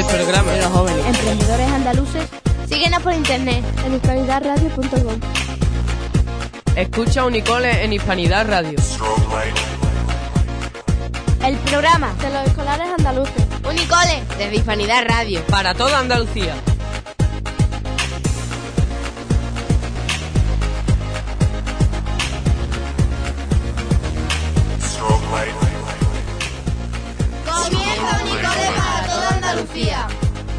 programa de los jóvenes emprendedores andaluces. Síguenos por internet en hispanidadradio.com. Escucha Unicole en Hispanidad Radio. El programa de los escolares andaluces. Unicole desde Hispanidad Radio. Para toda Andalucía. Comienza Unicole para toda Andalucía.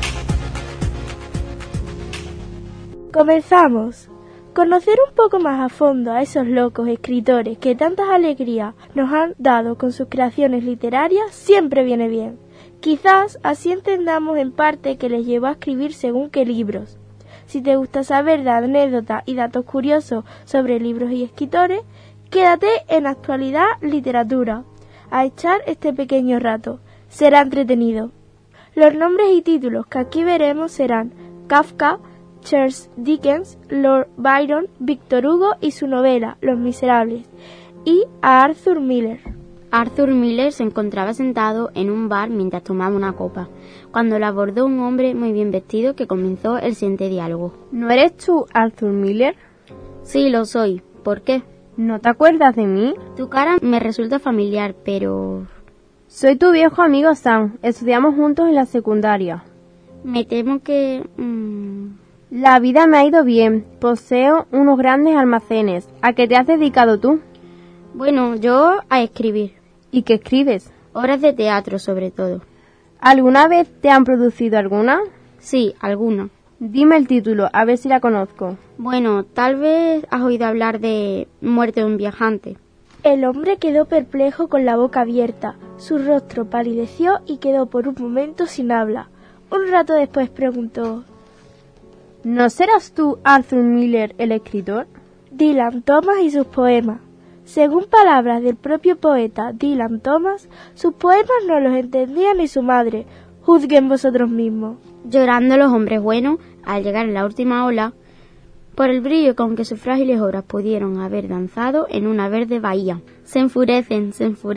Comenzamos. Conocer un poco más a fondo a esos locos escritores que tantas alegrías nos han dado con sus creaciones literarias siempre viene bien. Quizás así entendamos en parte que les llevó a escribir según qué libros. Si te gusta saber de anécdotas y datos curiosos sobre libros y escritores, quédate en Actualidad Literatura, a echar este pequeño rato. Será entretenido. Los nombres y títulos que aquí veremos serán Kafka, Charles Dickens, Lord Byron, Víctor Hugo y su novela Los Miserables, y a Arthur Miller. Arthur Miller se encontraba sentado en un bar mientras tomaba una copa, cuando lo abordó un hombre muy bien vestido que comenzó el siguiente diálogo. ¿No eres tú Arthur Miller? Sí, lo soy. ¿Por qué? ¿No te acuerdas de mí? Tu cara me resulta familiar, pero... Soy tu viejo amigo Sam. Estudiamos juntos en la secundaria. Me temo que... La vida me ha ido bien. Poseo unos grandes almacenes. ¿A qué te has dedicado tú? Bueno, yo a escribir. ¿Y qué escribes? Obras de teatro, sobre todo. ¿Alguna vez te han producido alguna? Sí, alguna. Dime el título, a ver si la conozco. Bueno, tal vez has oído hablar de Muerte de un viajante. El hombre quedó perplejo con la boca abierta. Su rostro palideció y quedó por un momento sin habla. Un rato después preguntó: ¿No serás tú Arthur Miller, el escritor? Dylan Thomas y sus poemas. Según palabras del propio poeta Dylan Thomas, sus poemas no los entendía ni su madre. Juzguen vosotros mismos. Llorando los hombres buenos, al llegar en la última ola, por el brillo con que sus frágiles obras pudieron haber danzado en una verde bahía, se enfurecen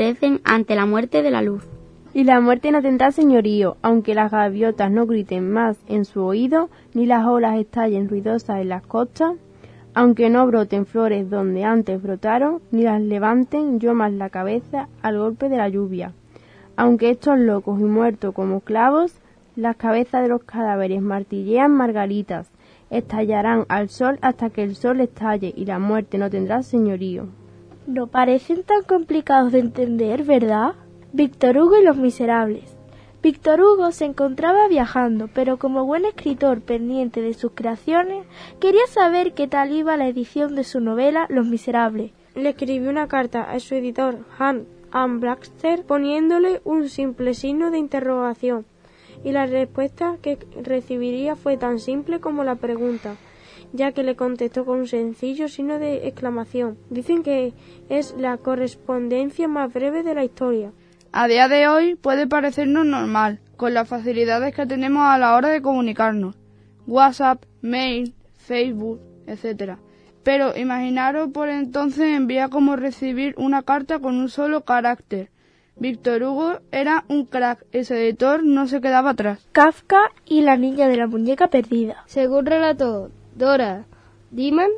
ante la muerte de la luz. Y la muerte no tendrá señorío, aunque las gaviotas no griten más en su oído, ni las olas estallen ruidosas en las costas, aunque no broten flores donde antes brotaron, ni las levanten yo más la cabeza al golpe de la lluvia. Aunque estos locos y muertos como clavos, las cabezas de los cadáveres martillean margaritas, estallarán al sol hasta que el sol estalle y la muerte no tendrá señorío. No parecen tan complicados de entender, ¿verdad? Víctor Hugo y los Miserables. Víctor Hugo se encontraba viajando, pero como buen escritor pendiente de sus creaciones, quería saber qué tal iba la edición de su novela Los Miserables. Le escribió una carta a su editor, Hunt and Baxter, poniéndole un simple signo de interrogación, y la respuesta que recibiría fue tan simple como la pregunta, ya que le contestó con un sencillo signo de exclamación. Dicen que es la correspondencia más breve de la historia. A día de hoy puede parecernos normal, con las facilidades que tenemos a la hora de comunicarnos, WhatsApp, mail, Facebook, etc. Pero imaginaros por entonces enviar como recibir una carta con un solo carácter. Víctor Hugo era un crack, ese editor no se quedaba atrás. Kafka y la niña de la muñeca perdida. Según relató Dora Dimond,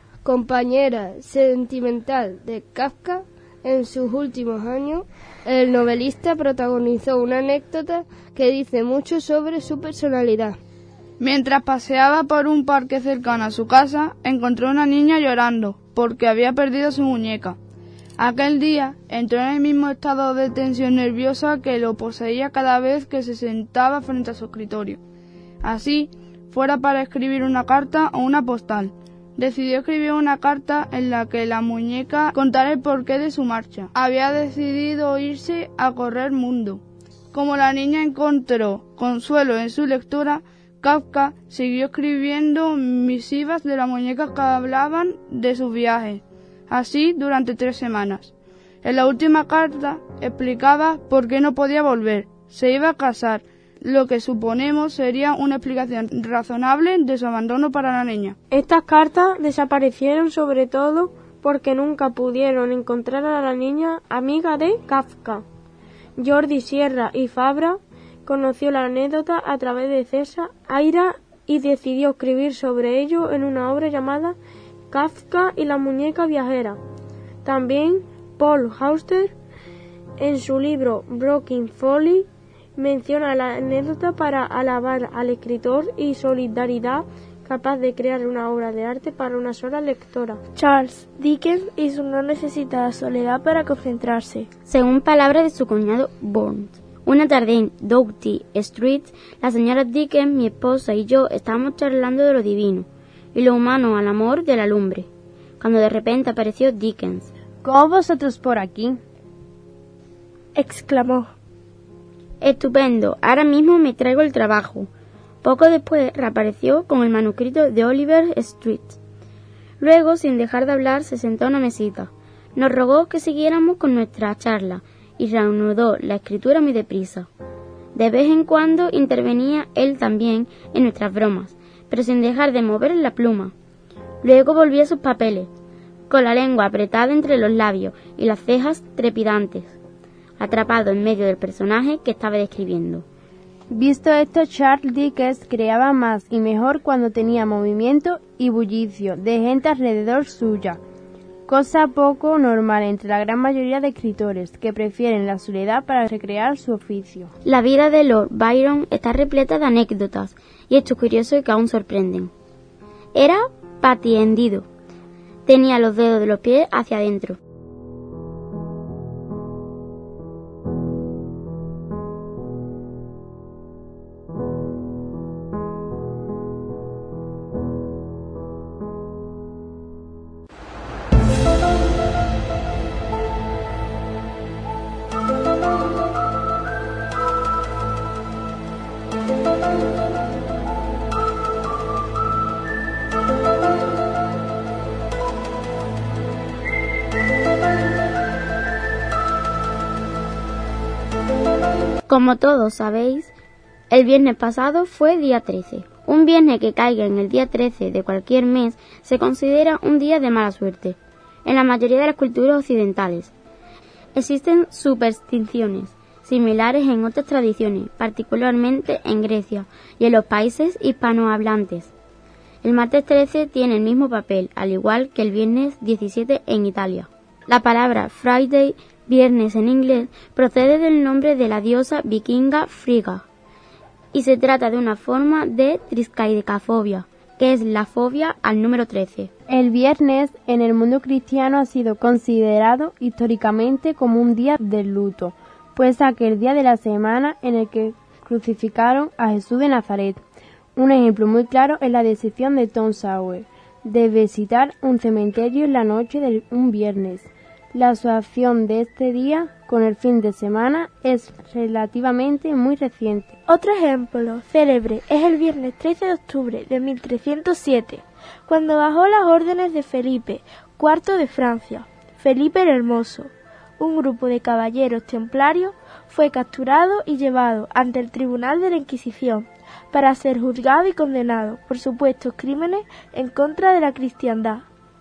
compañera sentimental de Kafka, en sus últimos años, el novelista protagonizó una anécdota que dice mucho sobre su personalidad. Mientras paseaba por un parque cercano a su casa, encontró una niña llorando porque había perdido su muñeca. Aquel día entró en el mismo estado de tensión nerviosa que lo poseía cada vez que se sentaba frente a su escritorio. Así, fuera para escribir una carta o una postal, decidió escribir una carta en la que la muñeca contara el porqué de su marcha. Había decidido irse a correr mundo. Como la niña encontró consuelo en su lectura, Kafka siguió escribiendo misivas de la muñeca que hablaban de sus viajes, así durante 3 semanas. En la última carta explicaba por qué no podía volver, se iba a casar, lo que suponemos sería una explicación razonable de su abandono para la niña. Estas cartas desaparecieron sobre todo porque nunca pudieron encontrar a la niña amiga de Kafka. Jordi Sierra y Fabra, conoció la anécdota a través de César Aira y decidió escribir sobre ello en una obra llamada Kafka y la muñeca viajera. También Paul Auster, en su libro Broken Folly, menciona la anécdota para alabar al escritor y solidaridad capaz de crear una obra de arte para una sola lectora. Charles Dickens hizo no necesitada soledad para concentrarse. Según palabras de su cuñado Burns, una tarde en Doughty Street, la señora Dickens, mi esposa y yo estábamos charlando de lo divino y lo humano al amor de la lumbre, cuando de repente apareció Dickens. ¿Cómo vosotros por aquí?, exclamó. Estupendo, ahora mismo me traigo el trabajo. Poco después reapareció con el manuscrito de Oliver Street. Luego, sin dejar de hablar, se sentó a una mesita. Nos rogó que siguiéramos con nuestra charla y reanudó la escritura muy deprisa. De vez en cuando intervenía él también en nuestras bromas, pero sin dejar de mover la pluma. Luego volvía a sus papeles, con la lengua apretada entre los labios y las cejas trepidantes, atrapado en medio del personaje que estaba describiendo. Visto esto, Charles Dickens creaba más y mejor cuando tenía movimiento y bullicio de gente alrededor suya, cosa poco normal entre la gran mayoría de escritores que prefieren la soledad para recrear su oficio. La vida de Lord Byron está repleta de anécdotas y hechos curiosos que aún sorprenden. Era patiendido, tenía los dedos de los pies hacia adentro. Como todos sabéis, el viernes pasado fue día 13. Un viernes que caiga en el día 13 de cualquier mes se considera un día de mala suerte en la mayoría de las culturas occidentales. Existen supersticiones similares en otras tradiciones, particularmente en Grecia y en los países hispanohablantes. El martes 13 tiene el mismo papel, al igual que el viernes 17 en Italia. La palabra Friday, viernes en inglés, procede del nombre de la diosa vikinga Frigga y se trata de una forma de triskaidekafobia, que es la fobia al número 13. El viernes en el mundo cristiano ha sido considerado históricamente como un día de luto, pues aquel día de la semana en el que crucificaron a Jesús de Nazaret. Un ejemplo muy claro es la decisión de Tom Sawyer de visitar un cementerio en la noche de un viernes. La asociación de este día con el fin de semana es relativamente muy reciente. Otro ejemplo célebre es el viernes 13 de octubre de 1307, cuando bajo las órdenes de Felipe IV de Francia, Felipe el Hermoso. Un grupo de caballeros templarios fue capturado y llevado ante el tribunal de la Inquisición para ser juzgado y condenado por supuestos crímenes en contra de la cristiandad.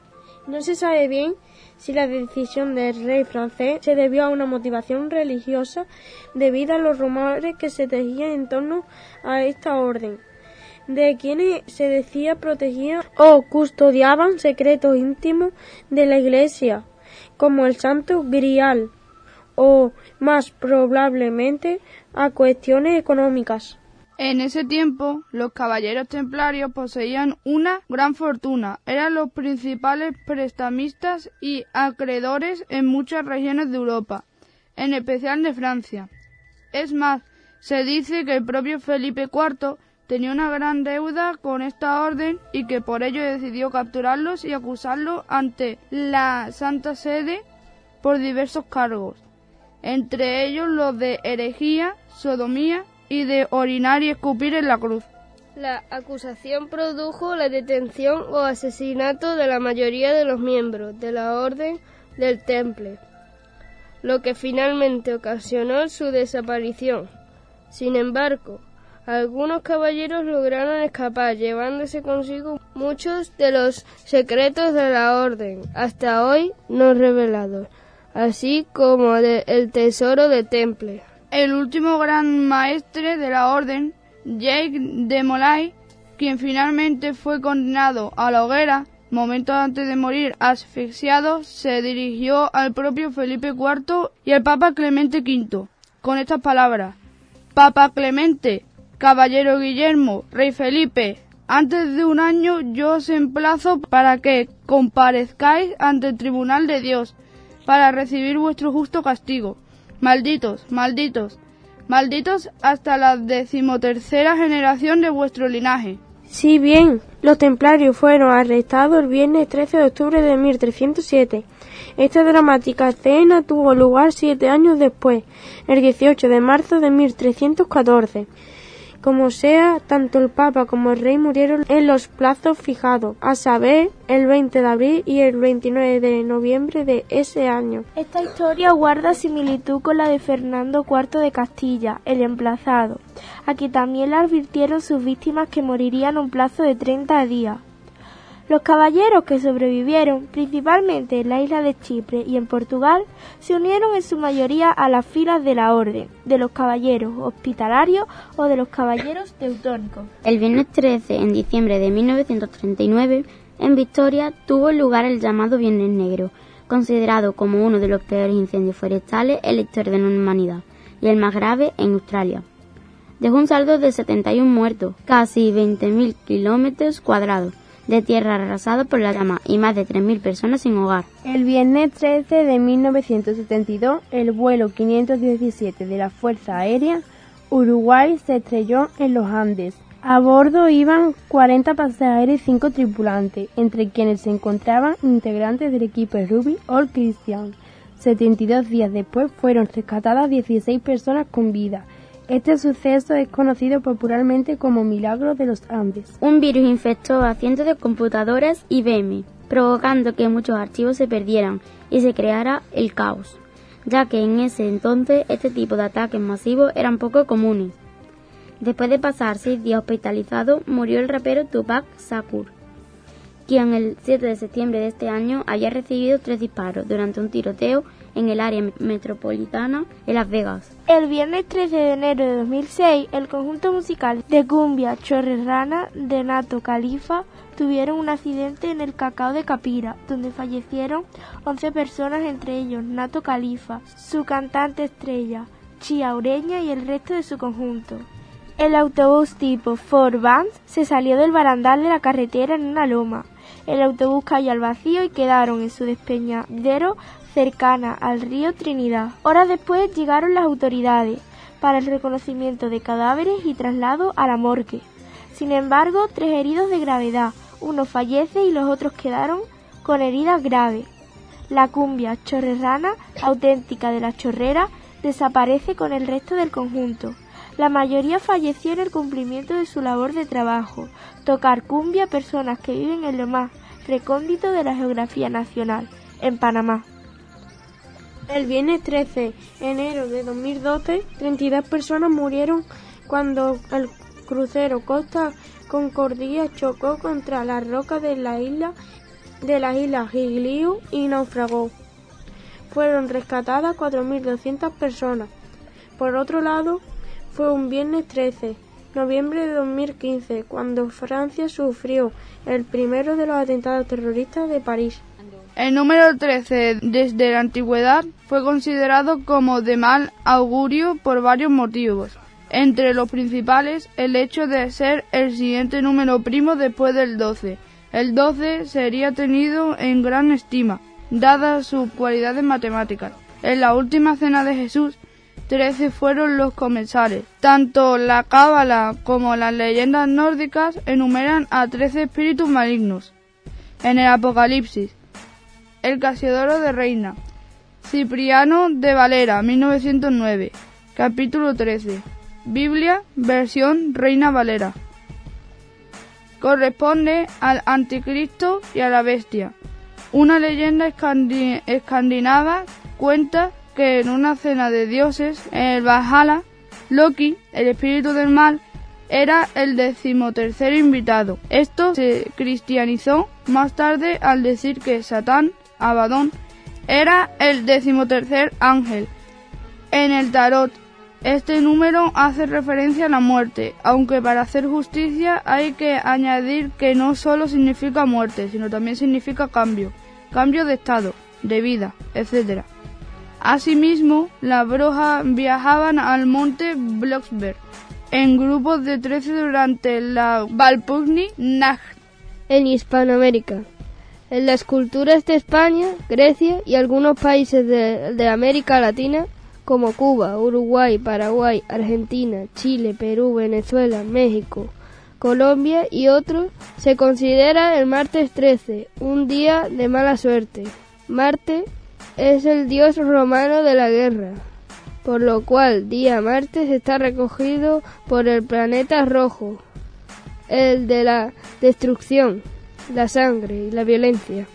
No se sabe bien si la decisión del rey francés se debió a una motivación religiosa debido a los rumores que se tejían en torno a esta orden, de quienes se decía protegían o custodiaban secretos íntimos de la Iglesia, como el Santo Grial, o más probablemente a cuestiones económicas. En ese tiempo, los caballeros templarios poseían una gran fortuna. Eran los principales prestamistas y acreedores en muchas regiones de Europa, en especial de Francia. Es más, se dice que el propio Felipe IV tenía una gran deuda con esta orden y que por ello decidió capturarlos y acusarlos ante la Santa Sede por diversos cargos, entre ellos los de herejía, sodomía y de orinar y escupir en la cruz. La acusación produjo la detención o asesinato de la mayoría de los miembros de la Orden del Temple, lo que finalmente ocasionó su desaparición. Sin embargo, algunos caballeros lograron escapar, llevándose consigo muchos de los secretos de la Orden, hasta hoy no revelados, así como el tesoro del Temple. El último gran maestre de la orden, Jacques de Molay, quien finalmente fue condenado a la hoguera, momentos antes de morir asfixiado, se dirigió al propio Felipe IV y al Papa Clemente V, con estas palabras: Papa Clemente, Caballero Guillermo, Rey Felipe, antes de un año yo os emplazo para que comparezcáis ante el tribunal de Dios, para recibir vuestro justo castigo. Malditos, malditos, malditos hasta la 13ª generación de vuestro linaje. Si bien los templarios fueron arrestados el viernes 13 de octubre de 1307, esta dramática escena tuvo lugar 7 años después, el 18 de marzo de 1314. Como sea, tanto el Papa como el Rey murieron en los plazos fijados, a saber, el 20 de abril y el 29 de noviembre de ese año. Esta historia guarda similitud con la de Fernando IV de Castilla, el emplazado, a quien también le advirtieron sus víctimas que morirían en un plazo de 30 días. Los caballeros que sobrevivieron, principalmente en la isla de Chipre y en Portugal, se unieron en su mayoría a las filas de la Orden, de los caballeros hospitalarios o de los caballeros teutónicos. El viernes 13 en diciembre de 1939, en Victoria, tuvo lugar el llamado Viernes Negro, considerado como uno de los peores incendios forestales en la historia de la humanidad y el más grave en Australia. Dejó un saldo de 71 muertos, casi 20.000 kilómetros cuadrados de tierra arrasada por la llama y más de 3.000 personas sin hogar. El viernes 13 de 1972, el vuelo 517 de la Fuerza Aérea Uruguay se estrelló en los Andes. A bordo iban 40 pasajeros y 5 tripulantes, entre quienes se encontraban integrantes del equipo Ruby All Christian. 72 días después fueron rescatadas 16 personas con vida. Este suceso es conocido popularmente como Milagro de los Andes. Un virus infectó a cientos de computadoras IBM, provocando que muchos archivos se perdieran y se creara el caos, ya que en ese entonces este tipo de ataques masivos eran poco comunes. Después de pasar 6 días hospitalizado, murió el rapero Tupac Shakur, quien el 7 de septiembre de este año había recibido 3 disparos durante un tiroteo en el área metropolitana de Las Vegas. El viernes 13 de enero de 2006, el conjunto musical de cumbia Chorrerrana de Nato Califa tuvieron un accidente en el Cacao de Capira, donde fallecieron 11 personas, entre ellos Nato Califa, su cantante estrella, Chía Ureña y el resto de su conjunto. El autobús tipo Ford Vans se salió del barandal de la carretera en una loma. El autobús cayó al vacío y quedaron en su despeñadero cercana al río Trinidad. Horas después llegaron las autoridades para el reconocimiento de cadáveres y traslado a la morgue. Sin embargo, 3 heridos de gravedad, uno fallece y los otros quedaron con heridas graves. La cumbia chorrerrana, auténtica de la chorrera, desaparece con el resto del conjunto. La mayoría falleció en el cumplimiento de su labor de trabajo, tocar cumbia a personas que viven en lo más recóndito de la geografía nacional, en Panamá. El viernes 13 de enero de 2012, 32 personas murieron cuando el crucero Costa Concordia chocó contra las rocas de las islas Giglio y naufragó. Fueron rescatadas 4.200 personas. Por otro lado, fue un viernes 13 de noviembre de 2015 cuando Francia sufrió el primero de los atentados terroristas de París. El número 13 desde la antigüedad fue considerado como de mal augurio por varios motivos. Entre los principales, el hecho de ser el siguiente número primo después del 12. El 12 sería tenido en gran estima, dadas sus cualidades matemáticas. En la última cena de Jesús, 13 fueron los comensales. Tanto la cábala como las leyendas nórdicas enumeran a 13 espíritus malignos. En el Apocalipsis, el Casiodoro de Reina, Cipriano de Valera, 1909, capítulo 13. Biblia, versión Reina Valera. Corresponde al Anticristo y a la Bestia. Una leyenda escandinava cuenta que en una cena de dioses en el Valhalla, Loki, el espíritu del mal, era el 13º invitado. Esto se cristianizó más tarde al decir que Satán, Abadón, era el 13º ángel. En el tarot Este número hace referencia a la muerte, aunque para hacer justicia hay que añadir que no solo significa muerte, sino también significa cambio de estado, de vida, etc. Asimismo, las brujas viajaban al monte Blocksberg en grupos de 13 durante la Walpurgis-Nacht. En Hispanoamérica, en las culturas de España, Grecia y algunos países de América Latina, como Cuba, Uruguay, Paraguay, Argentina, Chile, Perú, Venezuela, México, Colombia y otros, se considera el martes 13 un día de mala suerte. Marte es el dios romano de la guerra, por lo cual día martes está recogido por el planeta rojo, el de la destrucción, la sangre y la violencia.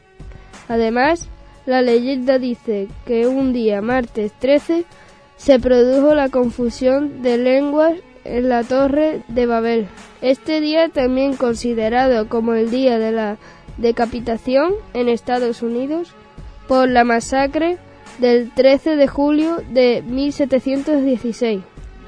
Además, la leyenda dice que un día martes 13 se produjo la confusión de lenguas en la Torre de Babel. Este día, también considerado como el día de la decapitación en Estados Unidos por la masacre del 13 de julio de 1716.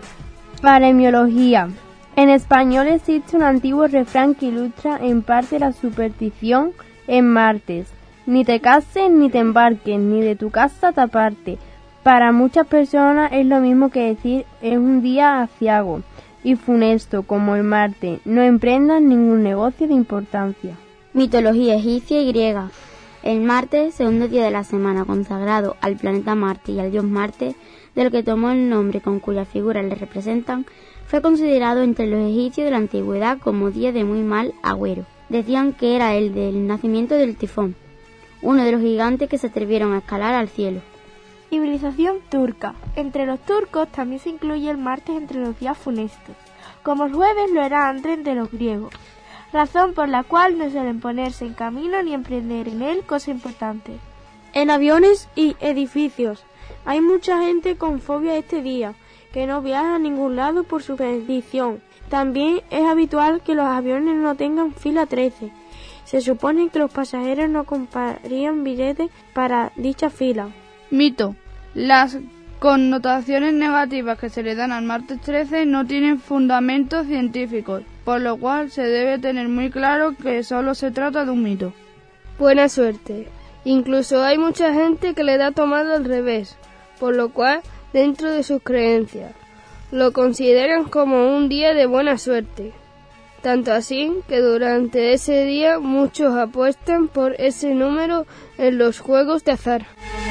Paremiología. En español existe un antiguo refrán que ilustra en parte la superstición en martes. Ni te cases, ni te embarques, ni de tu casa te apartes. Para muchas personas es lo mismo que decir es un día aciago y funesto como el martes. No emprendas ningún negocio de importancia. Mitología egipcia y griega. El martes, segundo día de la semana, consagrado al planeta Marte y al dios Marte, del que tomó el nombre con cuya figura le representan, fue considerado entre los egipcios de la antigüedad como día de muy mal agüero. Decían que era el del nacimiento del tifón, uno de los gigantes que se atrevieron a escalar al cielo. Civilización turca. Entre los turcos también se incluye el martes entre los días funestos, como el jueves lo era antes entre los griegos, razón por la cual no suelen ponerse en camino ni emprender en él cosas importantes. En aviones y edificios hay mucha gente con fobia este día, que no viaja a ningún lado por superstición. También es habitual que los aviones no tengan fila 13. Se supone que los pasajeros no comprarían billetes para dicha fila. Mito. Las connotaciones negativas que se le dan al martes 13 no tienen fundamentos científicos, por lo cual se debe tener muy claro que solo se trata de un mito. Buena suerte. Incluso hay mucha gente que le da tomado al revés, por lo cual, dentro de sus creencias, lo consideran como un día de buena suerte. Tanto así que durante ese día muchos apuestan por ese número en los juegos de azar.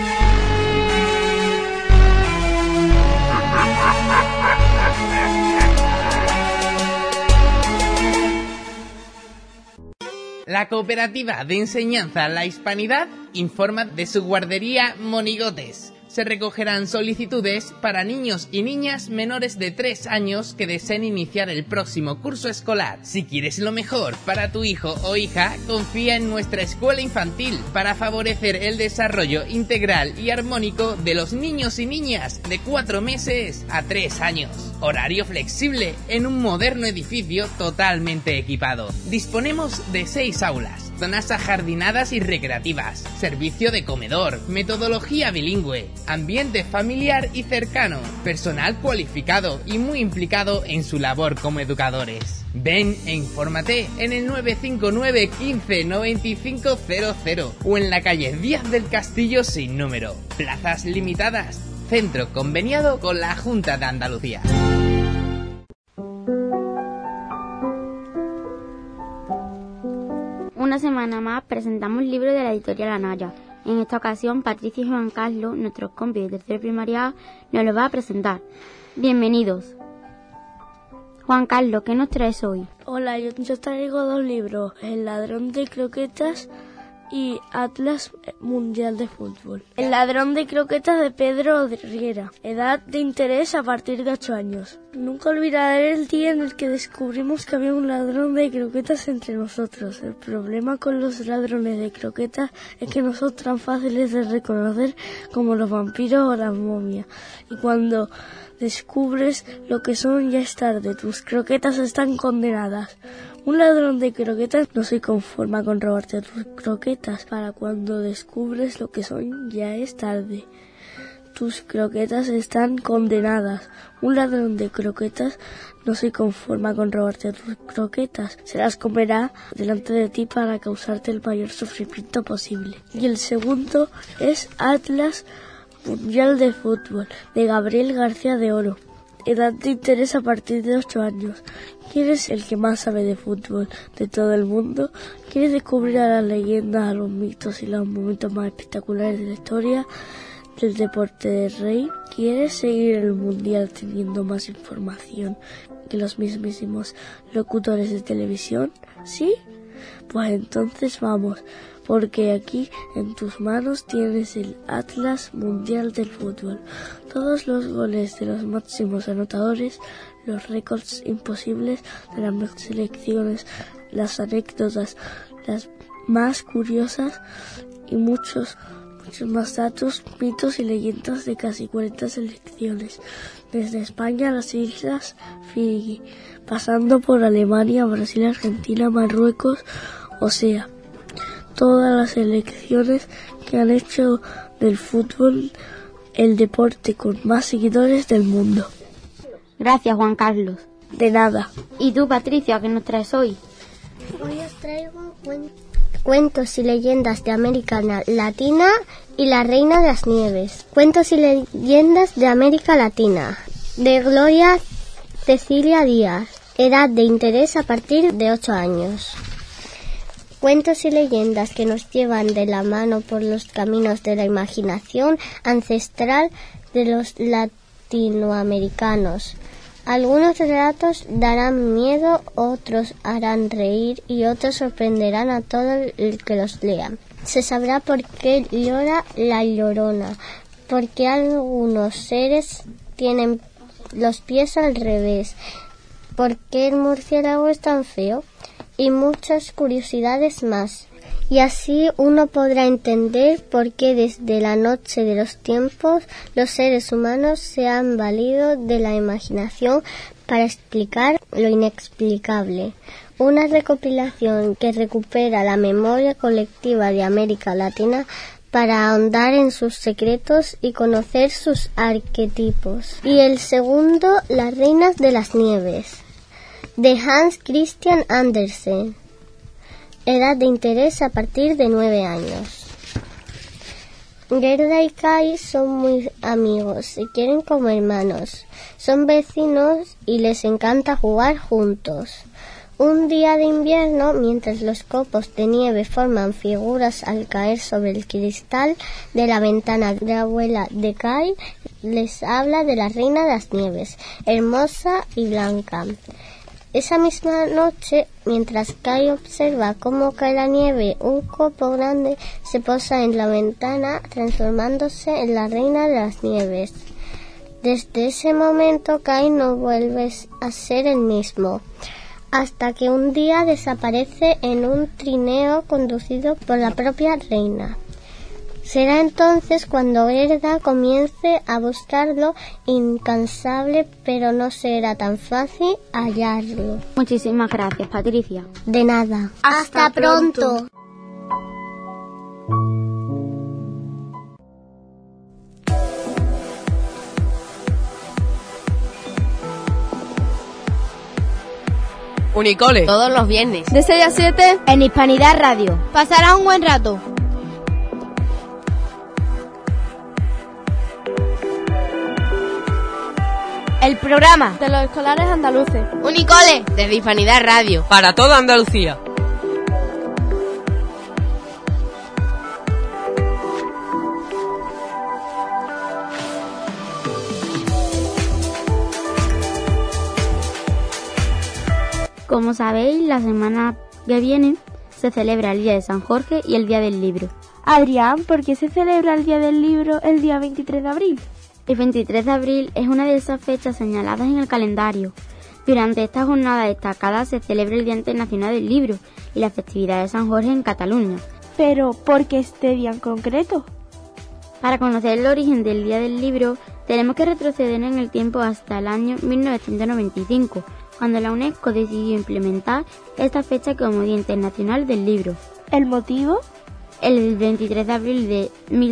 La Cooperativa de Enseñanza La Hispanidad informa de su guardería Monigotes. Se recogerán solicitudes para niños y niñas menores de 3 años que deseen iniciar el próximo curso escolar. Si quieres lo mejor para tu hijo o hija, confía en nuestra escuela infantil para favorecer el desarrollo integral y armónico de los niños y niñas de 4 meses a 3 años. Horario flexible en un moderno edificio totalmente equipado. Disponemos de 6 aulas, zonas ajardinadas y recreativas, servicio de comedor, metodología bilingüe, ambiente familiar y cercano, personal cualificado y muy implicado en su labor como educadores. Ven e infórmate en el 959 15 95 00 o en la calle Díaz del Castillo sin número. Plazas limitadas. Centro conveniado con la Junta de Andalucía. Una semana más presentamos libros de la editorial Anaya. En esta ocasión, Patricia y Juan Carlos, nuestros compis de tercero primaria A, nos lo va a presentar. Bienvenidos. Juan Carlos, ¿qué nos traes hoy? Hola, yo traigo 2 libros, El ladrón de croquetas y Atlas Mundial de Fútbol. El ladrón de croquetas de Pedro Riera. Edad de interés a partir de 8 años. Nunca olvidaré el día en el que descubrimos que había un ladrón de croquetas entre nosotros. El problema con los ladrones de croquetas es que no son tan fáciles de reconocer como los vampiros o las momias. Y cuando descubres lo que son, ya es tarde. Tus croquetas están condenadas. Un ladrón de croquetas no se conforma con robarte tus croquetas. Para cuando descubres lo que son, ya es tarde. tus croquetas están condenadas. Un ladrón de croquetas no se conforma con robarte tus croquetas, se las comerá delante de ti para causarte el mayor sufrimiento posible. Y el segundo es Atlas Mundial de Fútbol, de Gabriel García de Oro. Edad de interés a partir de 8 años. ¿Quién es el que más sabe de fútbol de todo el mundo? ¿Quieres descubrir a las leyendas, a los mitos y los momentos más espectaculares de la historia del deporte del rey? ¿Quieres seguir el mundial teniendo más información que los mismísimos locutores de televisión? ¿Sí? Pues entonces vamos, porque aquí en tus manos tienes el Atlas Mundial del Fútbol. Todos los goles de los máximos anotadores, los récords imposibles de las mejores selecciones, las anécdotas, las más curiosas y muchos más datos, mitos y leyendas de casi 40 selecciones, desde España a las Islas Fiji, pasando por Alemania, Brasil, Argentina, Marruecos, o sea, todas las selecciones que han hecho del fútbol el deporte con más seguidores del mundo. Gracias, Juan Carlos. De nada. ¿Y tú, Patricia, qué nos traes hoy? Hoy os traigo cuentos y leyendas de América Latina y la Reina de las Nieves. Cuentos y leyendas de América Latina, de Gloria Cecilia Díaz. Edad de interés a partir de 8 años. Cuentos y leyendas que nos llevan de la mano por los caminos de la imaginación ancestral de los latinoamericanos. Algunos relatos darán miedo, otros harán reír y otros sorprenderán a todo el que los lea. Se sabrá por qué llora la llorona, por qué algunos seres tienen los pies al revés, por qué el murciélago es tan feo y muchas curiosidades más. Y así uno podrá entender por qué desde la noche de los tiempos los seres humanos se han valido de la imaginación para explicar lo inexplicable. Una recopilación que recupera la memoria colectiva de América Latina para ahondar en sus secretos y conocer sus arquetipos. Y el segundo, Las Reinas de las Nieves, de Hans Christian Andersen. Edad de interés a partir de 9 años. Gerda y Kai son muy amigos, se quieren como hermanos. Son vecinos y les encanta jugar juntos. Un día de invierno, mientras los copos de nieve forman figuras al caer sobre el cristal de la ventana de la abuela de Kai, les habla de la Reina de las Nieves, hermosa y blanca. Esa misma noche, mientras Kai observa cómo cae la nieve, un copo grande se posa en la ventana, transformándose en la Reina de las Nieves. Desde ese momento, Kai no vuelve a ser el mismo, hasta que un día desaparece en un trineo conducido por la propia reina. Será entonces cuando Gerda comience a buscarlo incansable, pero no será tan fácil hallarlo. Muchísimas gracias, Patricia. De nada. ¡Hasta pronto! Unicole. Todos los viernes. De 6 a 7 en Hispanidad Radio. Pasará un buen rato. El programa de los escolares andaluces. Unicole, desde Hispanidad Radio. Para toda Andalucía. Como sabéis, la semana que viene se celebra el Día de San Jorge y el Día del Libro. Adrián, ¿por qué se celebra el Día del Libro el día 23 de abril? El 23 de abril es una de esas fechas señaladas en el calendario. Durante esta jornada destacada se celebra el Día Internacional del Libro y la festividad de San Jorge en Cataluña. Pero, ¿por qué este día en concreto? Para conocer el origen del Día del Libro, tenemos que retroceder en el tiempo hasta el año 1995, cuando la UNESCO decidió implementar esta fecha como Día Internacional del Libro. ¿El motivo? El 23 de abril de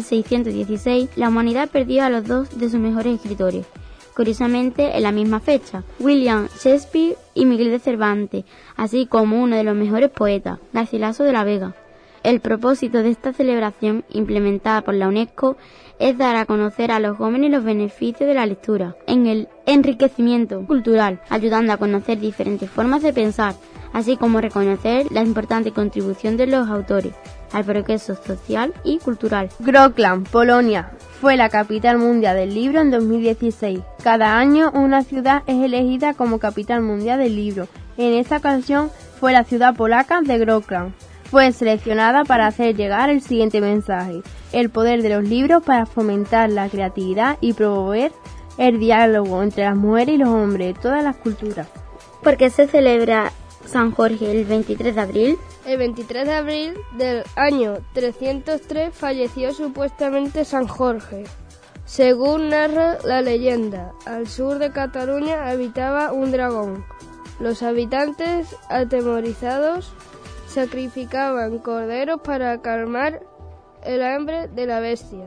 1616, la humanidad perdió a los dos de sus mejores escritores. Curiosamente, en la misma fecha, William Shakespeare y Miguel de Cervantes, así como uno de los mejores poetas, Garcilaso de la Vega. El propósito de esta celebración, implementada por la UNESCO, es dar a conocer a los jóvenes los beneficios de la lectura en el enriquecimiento cultural, ayudando a conocer diferentes formas de pensar, así como reconocer la importante contribución de los autores al progreso social y cultural. Wrocław, Polonia, fue la capital mundial del libro en 2016. Cada año una ciudad es elegida como capital mundial del libro. En esta ocasión fue la ciudad polaca de Wrocław. Fue seleccionada para hacer llegar el siguiente mensaje: el poder de los libros para fomentar la creatividad y promover el diálogo entre las mujeres y los hombres de todas las culturas. ¿Por qué se celebra San Jorge el 23 de abril? El 23 de abril del año 303 falleció supuestamente San Jorge. Según narra la leyenda, al sur de Cataluña habitaba un dragón. Los habitantes, atemorizados, sacrificaban corderos para calmar el hambre de la bestia.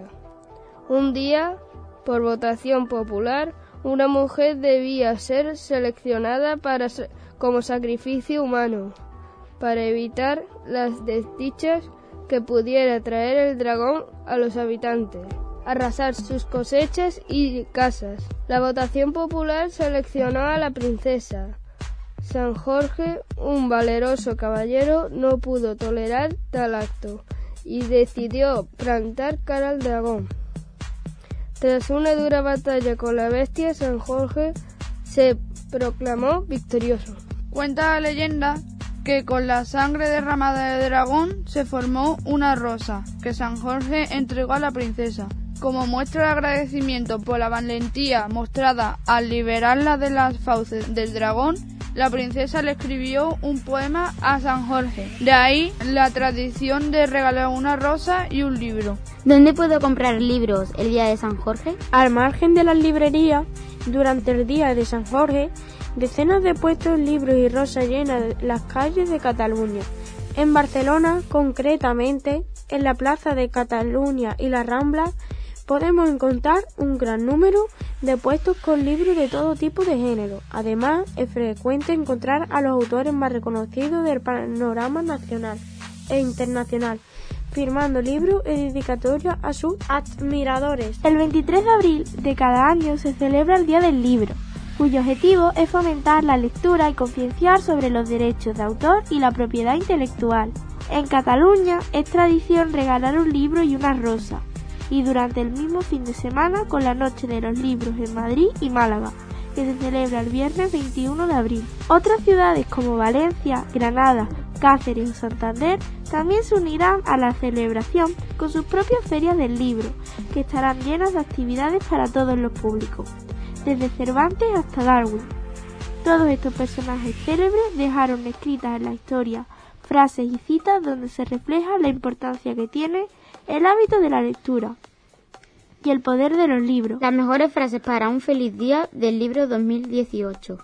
Un día, por votación popular, una mujer debía ser seleccionada como sacrificio humano, para evitar las desdichas que pudiera traer el dragón a los habitantes, arrasar sus cosechas y casas. La votación popular seleccionó a la princesa. San Jorge, un valeroso caballero, no pudo tolerar tal acto y decidió plantar cara al dragón. Tras una dura batalla con la bestia, San Jorge se proclamó victorioso. Cuenta la leyenda que con la sangre derramada del dragón se formó una rosa que San Jorge entregó a la princesa. Como muestra de agradecimiento por la valentía mostrada al liberarla de las fauces del dragón, la princesa le escribió un poema a San Jorge. De ahí la tradición de regalar una rosa y un libro. ¿Dónde puedo comprar libros el día de San Jorge? Al margen de las librerías, durante el día de San Jorge, decenas de puestos, libros y rosas llenan las calles de Cataluña. En Barcelona, concretamente, en la Plaza de Cataluña y la Rambla, podemos encontrar un gran número de puestos con libros de todo tipo de género. Además, es frecuente encontrar a los autores más reconocidos del panorama nacional e internacional, firmando libros y dedicatorias a sus admiradores. El 23 de abril de cada año se celebra el Día del Libro, cuyo objetivo es fomentar la lectura y concienciar sobre los derechos de autor y la propiedad intelectual. En Cataluña es tradición regalar un libro y una rosa, y durante el mismo fin de semana con la Noche de los Libros en Madrid y Málaga, que se celebra el viernes 21 de abril. Otras ciudades como Valencia, Granada, Cáceres o Santander también se unirán a la celebración con sus propias ferias del libro, que estarán llenas de actividades para todos los públicos, desde Cervantes hasta Darwin. Todos estos personajes célebres dejaron escritas en la historia frases y citas donde se refleja la importancia que tiene el hábito de la lectura y el poder de los libros. Las mejores frases para un feliz día del libro 2018.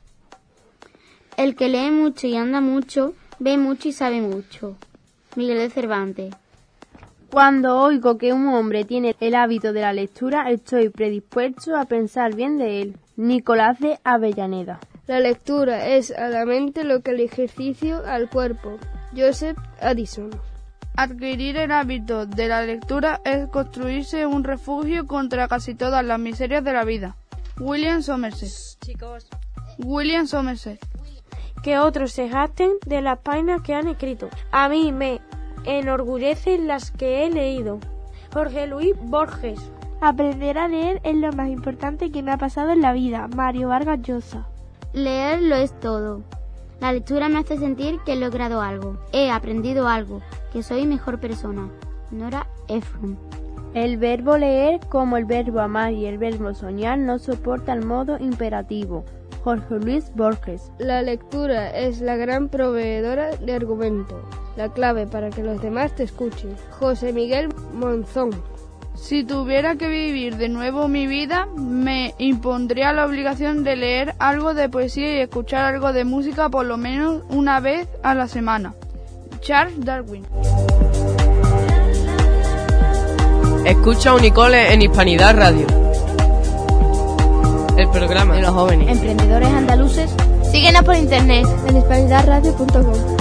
El que lee mucho y anda mucho, ve mucho y sabe mucho. Miguel de Cervantes. Cuando oigo que un hombre tiene el hábito de la lectura, estoy predispuesto a pensar bien de él. Nicolás de Avellaneda. La lectura es a la mente lo que el ejercicio al cuerpo. Joseph Addison. Adquirir el hábito de la lectura es construirse un refugio contra casi todas las miserias de la vida. William Somerset. William Somerset. Que otros se jacten de las páginas que han escrito. A mí me enorgullecen las que he leído. Jorge Luis Borges. Aprender a leer es lo más importante que me ha pasado en la vida. Mario Vargas Llosa. Leer lo es todo. La lectura me hace sentir que he logrado algo, he aprendido algo, que soy mejor persona. Nora Ephron. El verbo leer, como el verbo amar y el verbo soñar, no soporta el modo imperativo. Jorge Luis Borges. La lectura es la gran proveedora de argumento, la clave para que los demás te escuchen. José Miguel Monzón. Si tuviera que vivir de nuevo mi vida, me impondría la obligación de leer algo de poesía y escuchar algo de música por lo menos una vez a la semana. Charles Darwin. Escucha Unicole en Hispanidad Radio. El programa de los jóvenes. Emprendedores andaluces. Síguenos por internet en hispanidadradio.com.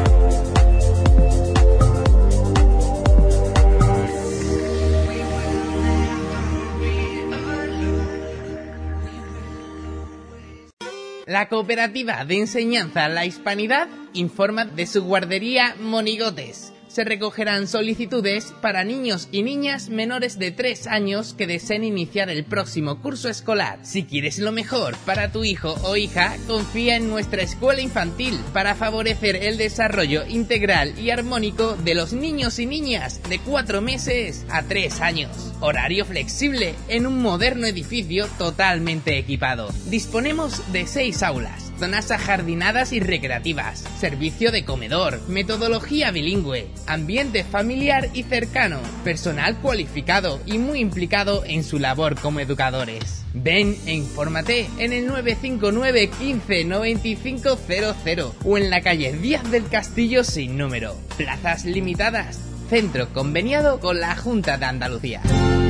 La Cooperativa de Enseñanza a la Hispanidad informa de su guardería Monigotes. Se recogerán solicitudes para niños y niñas menores de 3 años que deseen iniciar el próximo curso escolar. Si quieres lo mejor para tu hijo o hija, confía en nuestra escuela infantil para favorecer el desarrollo integral y armónico de los niños y niñas de 4 meses a 3 años. Horario flexible en un moderno edificio totalmente equipado. Disponemos de 6 aulas, zonas ajardinadas y recreativas, servicio de comedor, metodología bilingüe, ambiente familiar y cercano, personal cualificado y muy implicado en su labor como educadores. Ven e infórmate en el 959 15 95 00 o en la calle Díaz del Castillo sin número. Plazas limitadas. Centro conveniado con la Junta de Andalucía.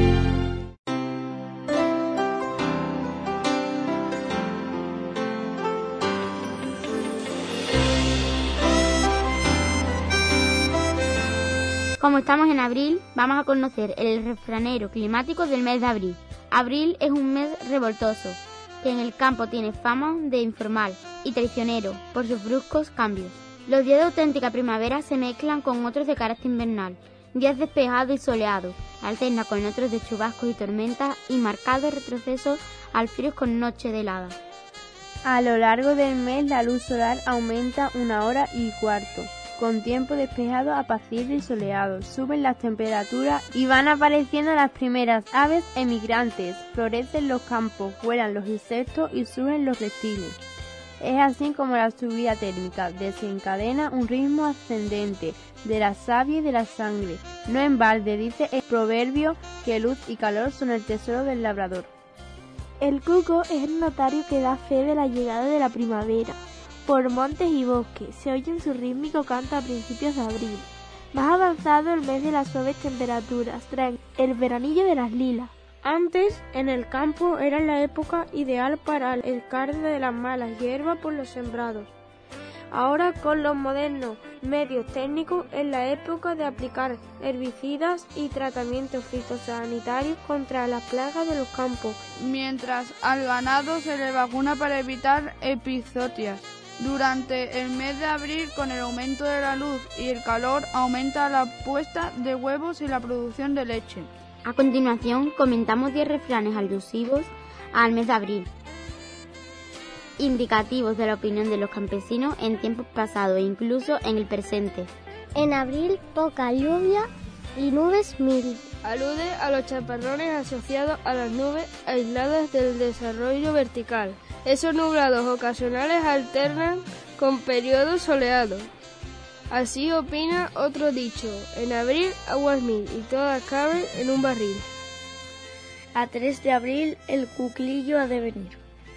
Como estamos en abril, vamos a conocer el refranero climático del mes de abril. Abril es un mes revoltoso, que en el campo tiene fama de informal y traicionero por sus bruscos cambios. Los días de auténtica primavera se mezclan con otros de carácter invernal, días despejados y soleados, alterna con otros de chubascos y tormentas y marcados retrocesos al frío con noche de helada. A lo largo del mes la luz solar aumenta 1 hora y cuarto. Con tiempo despejado, apacible y soleado, suben las temperaturas y van apareciendo las primeras aves emigrantes, florecen los campos, vuelan los insectos y suben los reptiles. Es así como la subida térmica desencadena un ritmo ascendente de la savia y de la sangre. No en balde dice el proverbio que luz y calor son el tesoro del labrador. El cuco es el notario que da fe de la llegada de la primavera. Por montes y bosques se oye en su rítmico canto a principios de abril. Más avanzado el mes de las suaves temperaturas trae el veranillo de las lilas. Antes, en el campo era la época ideal para el cardo de las malas hierbas por los sembrados. Ahora, con los modernos medios técnicos, es la época de aplicar herbicidas y tratamientos fitosanitarios contra las plagas de los campos. Mientras al ganado se le vacuna para evitar epizootias. Durante el mes de abril, con el aumento de la luz y el calor, aumenta la puesta de huevos y la producción de leche. A continuación, comentamos 10 refranes alusivos al mes de abril, indicativos de la opinión de los campesinos en tiempos pasados e incluso en el presente. En abril, poca lluvia y nubes mil. Alude a los chaparrones asociados a las nubes aisladas del desarrollo vertical. Esos nublados ocasionales alternan con periodos soleados. Así opina otro dicho: en abril aguas mil y todas caben en un barril. A 3 de abril el cuclillo ha de venir.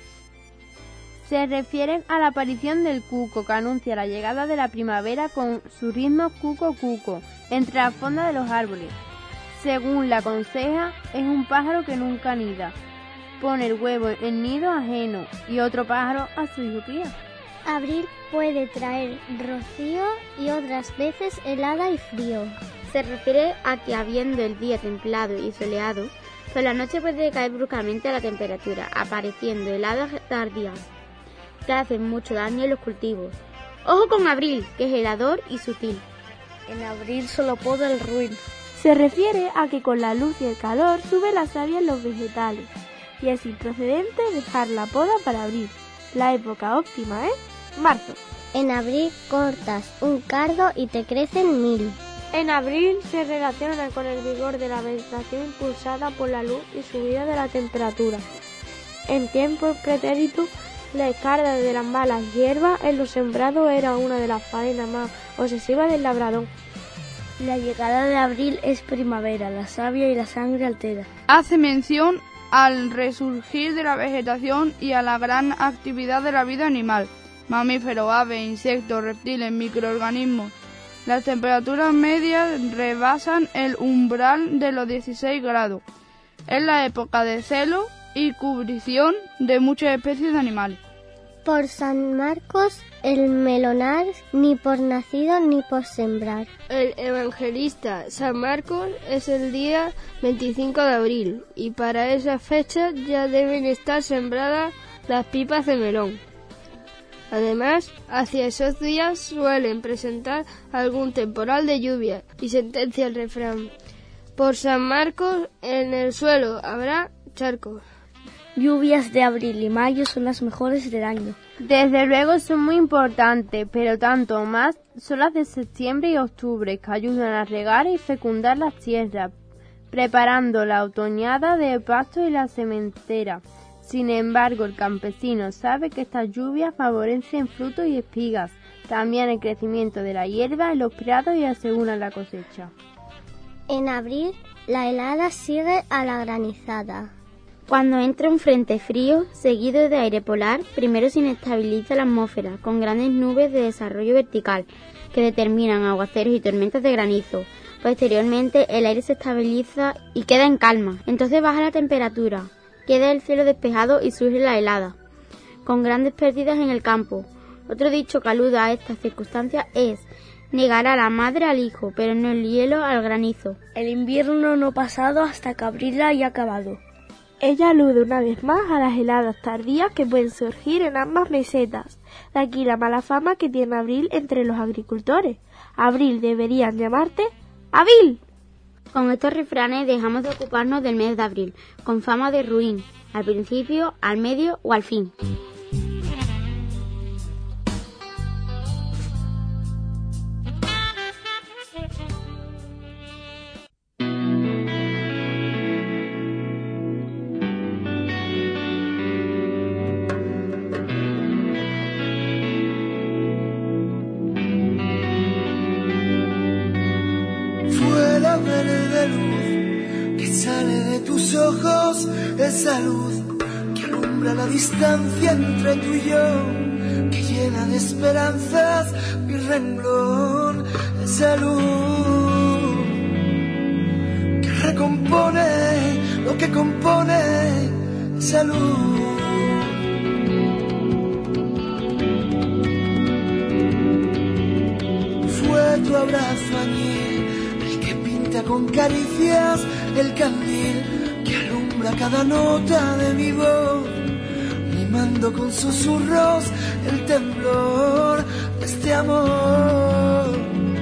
Se refieren a la aparición del cuco, que anuncia la llegada de la primavera con su ritmo cuco-cuco entre las fondas de los árboles. Según la aconseja, es un pájaro que nunca anida. Pone el huevo en nido ajeno y otro pájaro a su hijo cría. Abril puede traer rocío y otras veces helada y frío. Se refiere a que habiendo el día templado y soleado, por la noche puede caer bruscamente la temperatura, apareciendo heladas tardías que hacen mucho daño en los cultivos. Ojo con abril, que es helador y sutil. En abril solo poda el ruin. Se refiere a que con la luz y el calor sube la savia en los vegetales y es improcedente dejar la poda para abril. La época óptima es marzo. En abril cortas un cardo y te crecen 1000. En abril se relaciona con el vigor de la vegetación impulsada por la luz y subida de la temperatura. En tiempos pretéritos, la escarda de las malas hierbas en los sembrados era una de las faenas más obsesivas del labrador. La llegada de abril es primavera, la savia y la sangre altera. Hace mención al resurgir de la vegetación y a la gran actividad de la vida animal, mamíferos, aves, insectos, reptiles, microorganismos. Las temperaturas medias rebasan el umbral de los 16 grados. Es la época de celo y cubrición de muchas especies de animales. Por San Marcos el melonar, ni por nacido ni por sembrar. El evangelista San Marcos es el día 25 de abril y para esa fecha ya deben estar sembradas las pipas de melón. Además, hacia esos días suelen presentar algún temporal de lluvia y sentencia el refrán: por San Marcos en el suelo habrá charcos. Lluvias de abril y mayo son las mejores del año. Desde luego son muy importantes, pero tanto o más son las de septiembre y octubre, que ayudan a regar y fecundar las tierras, preparando la otoñada de pasto y la sementera. Sin embargo, el campesino sabe que estas lluvias favorecen frutos y espigas, también el crecimiento de la hierba en los prados y aseguran la cosecha. En abril, la helada sigue a la granizada. Cuando entra un frente frío, seguido de aire polar, primero se inestabiliza la atmósfera, con grandes nubes de desarrollo vertical, que determinan aguaceros y tormentas de granizo. Posteriormente, el aire se estabiliza y queda en calma. Entonces baja la temperatura, queda el cielo despejado y surge la helada, con grandes pérdidas en el campo. Otro dicho que aluda a estas circunstancias es: negará la madre al hijo, pero no el hielo al granizo. El invierno no pasado hasta que abril haya acabado. Ella alude una vez más a las heladas tardías que pueden surgir en ambas mesetas. De aquí la mala fama que tiene abril entre los agricultores. Abril deberían llamarte Abril. Con estos refranes dejamos de ocuparnos del mes de abril, con fama de ruin, al principio, al medio o al fin. Verde luz que sale de tus ojos, esa luz que alumbra la distancia entre tú y yo, que llena de esperanzas mi renglón, esa luz que recompone lo que compone, esa luz. Fue tu abrazo añil con caricias el candil que alumbra cada nota de mi voz, limando con susurros el temblor de este amor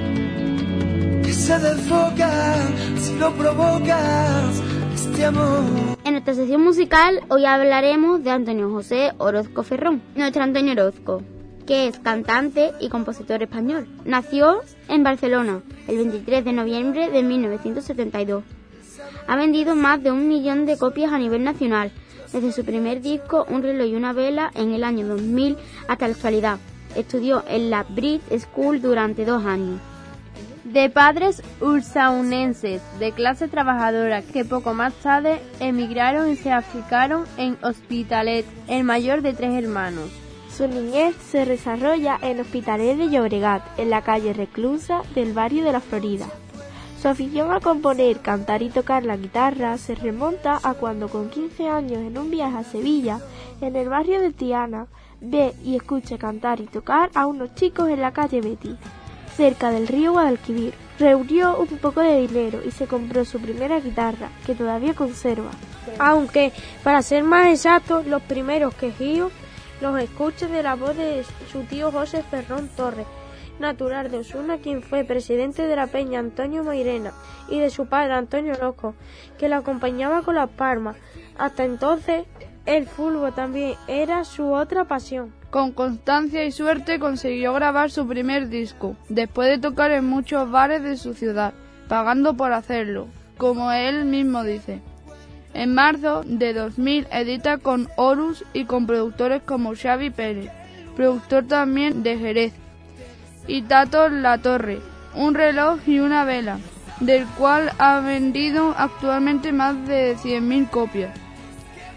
que se desfoca si lo provocas, este amor. En nuestra sección musical hoy hablaremos de Antonio José Orozco Ferrón, nuestro Antonio Orozco, que es cantante y compositor español. Nació en Barcelona el 23 de noviembre de 1972. Ha vendido más de 1 millón de copias a nivel nacional, desde su primer disco Un reloj y una vela en el año 2000 hasta la actualidad. Estudió en la Brit School durante 2 años. De padres ursaunenses, de clase trabajadora, que poco más tarde emigraron y se afincaron en Hospitalet, el mayor de 3 hermanos. Su niñez se desarrolla en Hospitalet de Llobregat, en la calle Reclusa del barrio de la Florida. Su afición a componer, cantar y tocar la guitarra se remonta a cuando con 15 años en un viaje a Sevilla, en el barrio de Triana, ve y escucha cantar y tocar a unos chicos en la calle Betis, cerca del río Guadalquivir. Reunió un poco de dinero y se compró su primera guitarra, que todavía conserva. Aunque, para ser más exactos, los primeros quejíos los escucha de la voz de su tío José Ferrón Torres, natural de Osuna, quien fue presidente de la Peña Antonio Mairena, y de su padre Antonio Orozco, que lo acompañaba con las palmas. Hasta entonces, el fútbol también era su otra pasión. Con constancia y suerte consiguió grabar su primer disco, después de tocar en muchos bares de su ciudad, pagando por hacerlo, como él mismo dice. En marzo de 2000 edita con Horus y con productores como Xavi Pérez, productor también de Jerez, y Tato Latorre, Un reloj y una vela, del cual ha vendido actualmente más de 100.000 copias.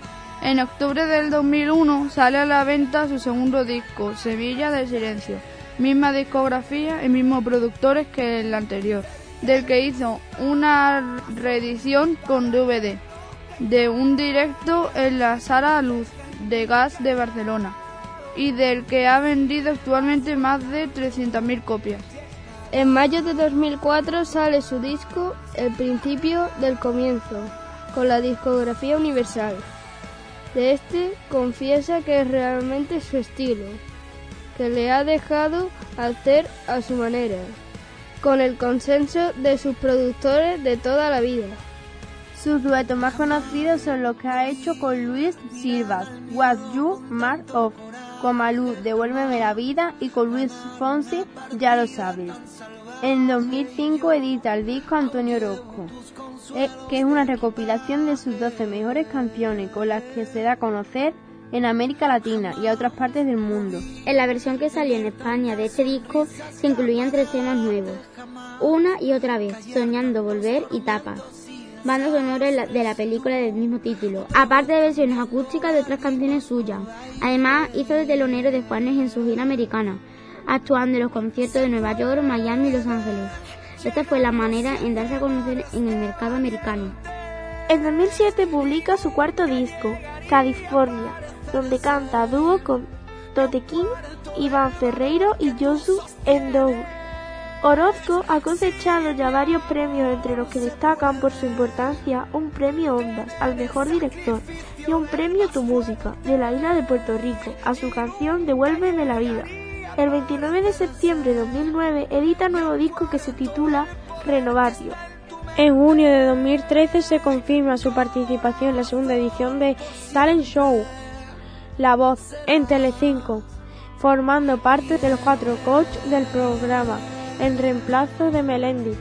En octubre del 2001 sale a la venta su segundo disco, Semilla del Silencio, misma discografía y mismos productores que el anterior, del que hizo una reedición con DVD de un directo en la Sala Luz de Gas de Barcelona y del que ha vendido actualmente más de 300.000 copias. En mayo de 2004 sale su disco El principio del comienzo, con la discografía Universal. De este confiesa que es realmente su estilo, que le ha dejado hacer a su manera, con el consenso de sus productores de toda la vida. Sus duetos más conocidos son los que ha hecho con Luis Silvas, What You Made Of, con Malú, Devuélveme la vida, y con Luis Fonsi, Ya lo sabes. En 2005 edita el disco Antonio Orozco, que es una recopilación de sus 12 mejores canciones con las que se da a conocer en América Latina y a otras partes del mundo. En la versión que salió en España de este disco se incluían 3 temas nuevos, Una y otra vez, Soñando volver y Tapa, banda sonora de la película del mismo título, aparte de versiones acústicas de otras canciones suyas. Además, hizo de telonero de Juanes en su gira americana, actuando en los conciertos de Nueva York, Miami y Los Ángeles. Esta fue la manera en darse a conocer en el mercado americano. En 2007 publica su cuarto disco, California, donde canta a dúo con Tote King, Iván Ferreiro y Josu Endou. Orozco ha cosechado ya varios premios, entre los que destacan por su importancia un premio Ondas al mejor director y un premio Tu Música de la isla de Puerto Rico a su canción Devuélveme la vida. El 29 de septiembre de 2009 edita nuevo disco que se titula Renovatio. En junio de 2013 se confirma su participación en la segunda edición de Talent Show La Voz en Telecinco, formando parte de los 4 coaches del programa, en reemplazo de Melendi.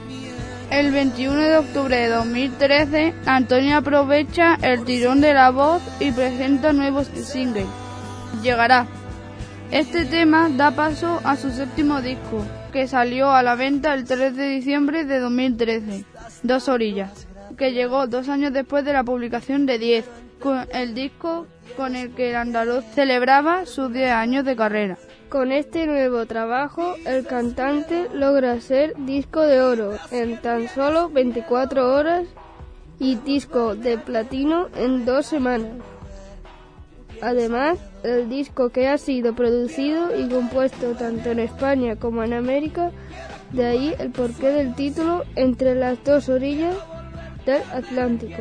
El 21 de octubre de 2013, Antonio aprovecha el tirón de La Voz y presenta nuevo single, Llegará. Este tema da paso a su 7º disco, que salió a la venta el 3 de diciembre de 2013, Dos Orillas, que llegó 2 años después de la publicación de 10, con el disco con el que el andaluz celebraba sus 10 años de carrera. Con este nuevo trabajo, el cantante logra ser disco de oro en tan solo 24 horas y disco de platino en 2 semanas. Además, el disco, que ha sido producido y compuesto tanto en España como en América, de ahí el porqué del título Entre las dos orillas del Atlántico,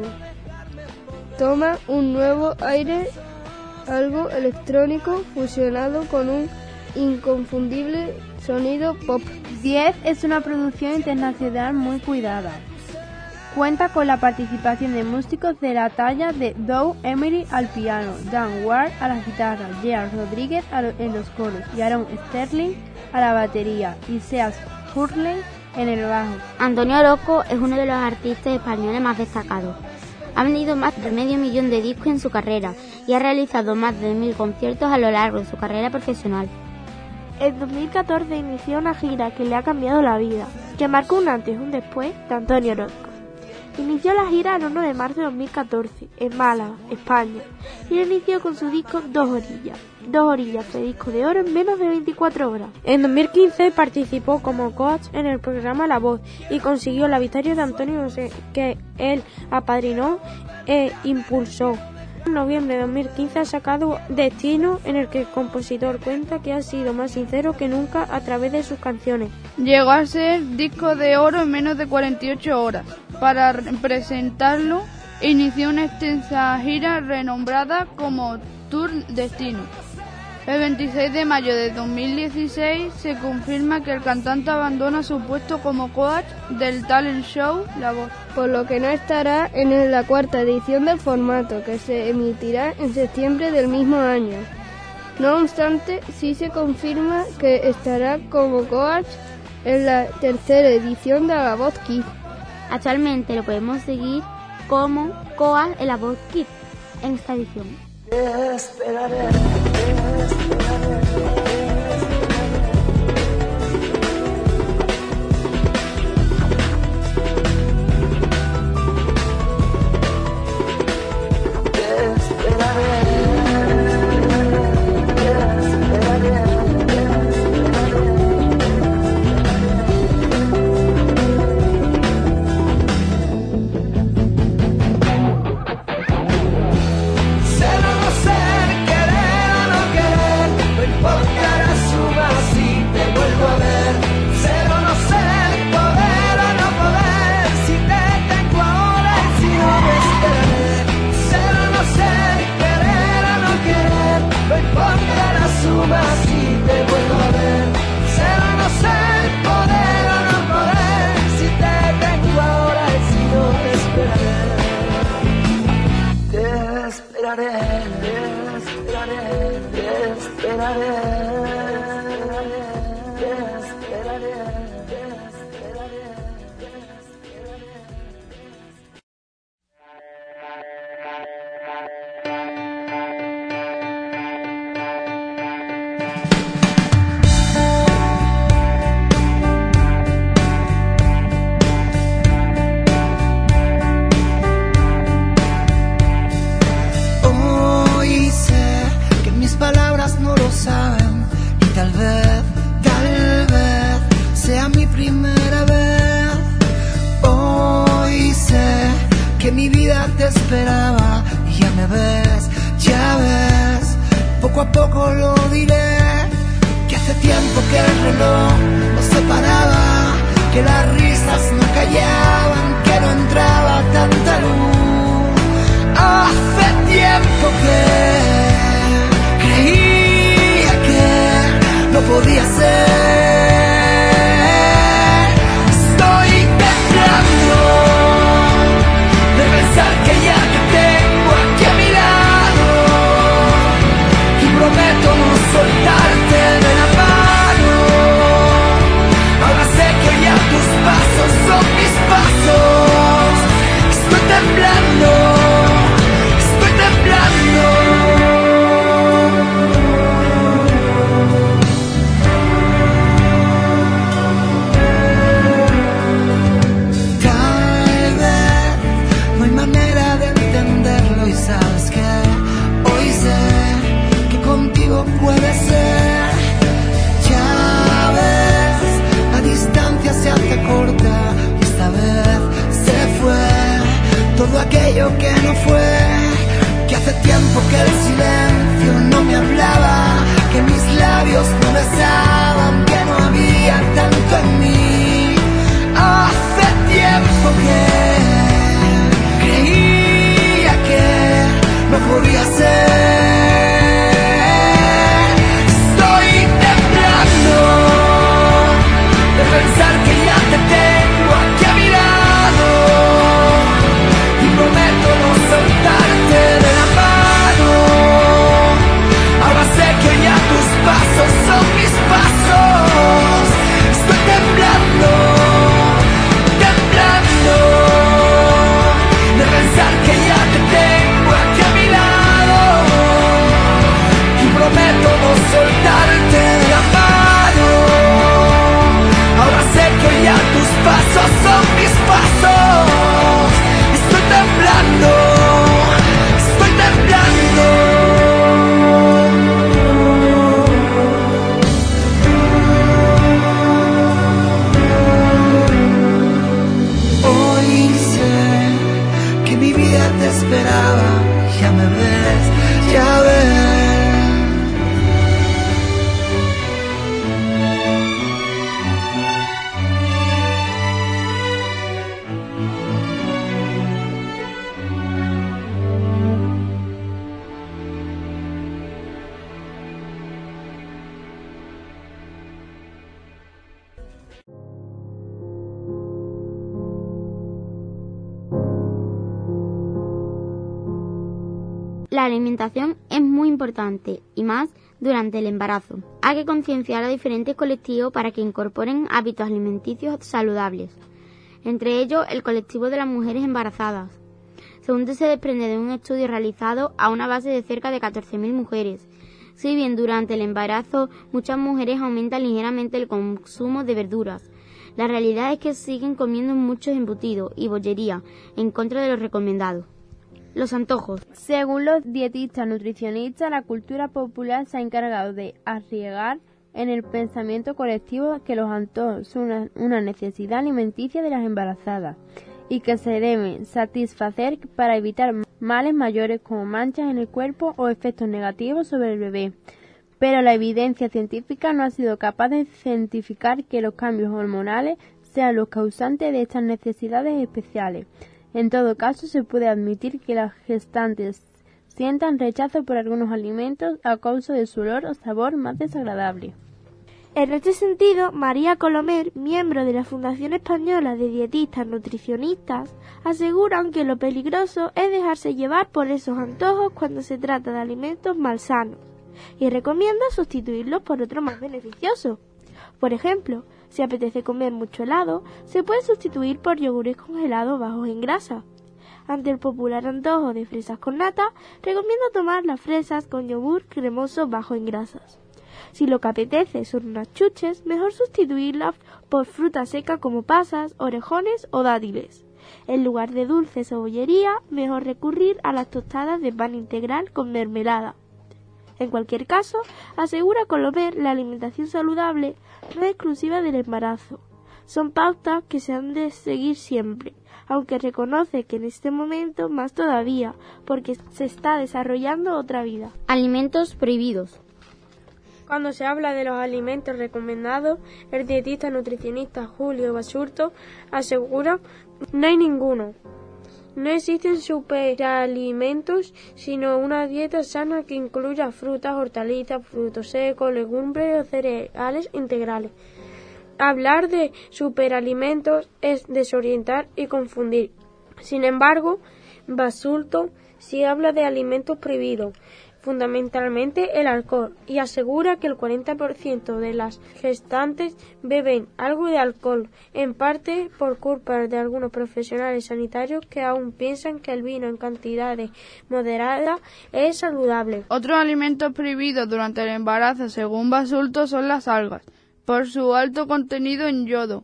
toma un nuevo aire, algo electrónico fusionado con un inconfundible sonido pop. 10 es una producción internacional muy cuidada. Cuenta con la participación de músicos de la talla de Doug Emery al piano, Dan Ward a la guitarra, Gerard Rodríguez en los coros y Aaron Sterling a la batería y Seas Hurley en el bajo. Antonio Orozco es uno de los artistas españoles más destacados. Ha vendido más de 500.000 de discos en su carrera y ha realizado más de 1.000 conciertos a lo largo de su carrera profesional. En 2014 inició una gira que le ha cambiado la vida, que marcó un antes y un después de Antonio Orozco. Inició la gira el 1 de marzo de 2014 en Málaga, España, y lo inició con su disco Dos Orillas. Dos Orillas fue disco de oro en menos de 24 horas. En 2015 participó como coach en el programa La Voz y consiguió la victoria de Antonio José, que él apadrinó e impulsó. En noviembre de 2015 ha sacado Destino, en el que el compositor cuenta que ha sido más sincero que nunca a través de sus canciones. Llegó a ser disco de oro en menos de 48 horas. Para presentarlo, inició una extensa gira renombrada como Tour Destino. El 26 de mayo de 2016 se confirma que el cantante abandona su puesto como coach del talent show La Voz, por lo que no estará en la 4ª edición del formato, que se emitirá en septiembre del mismo año. No obstante, sí se confirma que estará como coach en la 3ª edición de La Voz Kids. Actualmente lo podemos seguir como coach en La Voz Kids en esta edición. ves, ya ves, poco a poco lo diré, que hace tiempo que el reloj nos separaba, que las risas no callaban, que no entraba tanta luz. Hace tiempo que creía que no podía ser. Estoy temblando de pensar que ya te tengo aquí a mi lado y prometo no soltarte de la mano. Ahora sé que ya tus pasos son mis pasos. Estoy temblando, estoy temblando. Tal vez no hay manera de entenderlo y sabes que hoy sé que contigo puede ser. Ya ves, la distancia se hace corta y esta vez se fue todo aquello que no fue, que hace tiempo que el silencio no me hablaba, que mis labios no besaban, que no había tanto en mí. Hace tiempo que creía que no podía ser. Estoy temblando de pensar que ya te tengo aquí a mi lado y prometo no soltarte de la mano. Ahora sé que ya tus pasos son mis pasos. Estoy temblando, temblando de pensar que ya te tengo aquí a mi lado y prometo no soltarte de la mano. Ahora sé que ya tus pasos son mis pasos. Estoy temblando, estoy temblando. Hoy sé que mi vida te esperaba, ya me ves, ya ves. La alimentación es muy importante y más durante el embarazo. Hay que concienciar a diferentes colectivos para que incorporen hábitos alimenticios saludables, entre ellos el colectivo de las mujeres embarazadas. Según se desprende de un estudio realizado a una base de cerca de 14.000 mujeres. Si bien durante el embarazo muchas mujeres aumentan ligeramente el consumo de verduras, la realidad es que siguen comiendo muchos embutidos y bollería en contra de lo recomendado. Los antojos. Según los dietistas nutricionistas, la cultura popular se ha encargado de arraigar en el pensamiento colectivo que los antojos son una necesidad alimenticia de las embarazadas y que se deben satisfacer para evitar males mayores como manchas en el cuerpo o efectos negativos sobre el bebé. Pero la evidencia científica no ha sido capaz de cientificar que los cambios hormonales sean los causantes de estas necesidades especiales. En todo caso, se puede admitir que las gestantes sientan rechazo por algunos alimentos a causa de su olor o sabor más desagradable. En este sentido, María Colomer, miembro de la Fundación Española de Dietistas Nutricionistas, aseguran que lo peligroso es dejarse llevar por esos antojos cuando se trata de alimentos malsanos y recomienda sustituirlos por otro más beneficioso. Por ejemplo, si apetece comer mucho helado, se puede sustituir por yogures congelados bajos en grasa. Ante el popular antojo de fresas con nata, recomiendo tomar las fresas con yogur cremoso bajo en grasas. Si lo que apetece son unas chuches, mejor sustituirlas por fruta seca como pasas, orejones o dátiles. En lugar de dulces o bollería, mejor recurrir a las tostadas de pan integral con mermelada. En cualquier caso, asegura Colomer, la alimentación saludable no es exclusiva del embarazo. Son pautas que se han de seguir siempre, aunque reconoce que en este momento más todavía, porque se está desarrollando otra vida. Alimentos prohibidos. Cuando se habla de los alimentos recomendados, el dietista nutricionista Julio Basurto asegura: no hay ninguno. No existen superalimentos, sino una dieta sana que incluya frutas, hortalizas, frutos secos, legumbres o cereales integrales. Hablar de superalimentos es desorientar y confundir. Sin embargo, Basurto sí habla de alimentos prohibidos, fundamentalmente el alcohol, y asegura que el 40% de las gestantes beben algo de alcohol, en parte por culpa de algunos profesionales sanitarios que aún piensan que el vino en cantidades moderadas es saludable. Otros alimentos prohibidos durante el embarazo, según Basurto, son las algas, por su alto contenido en yodo,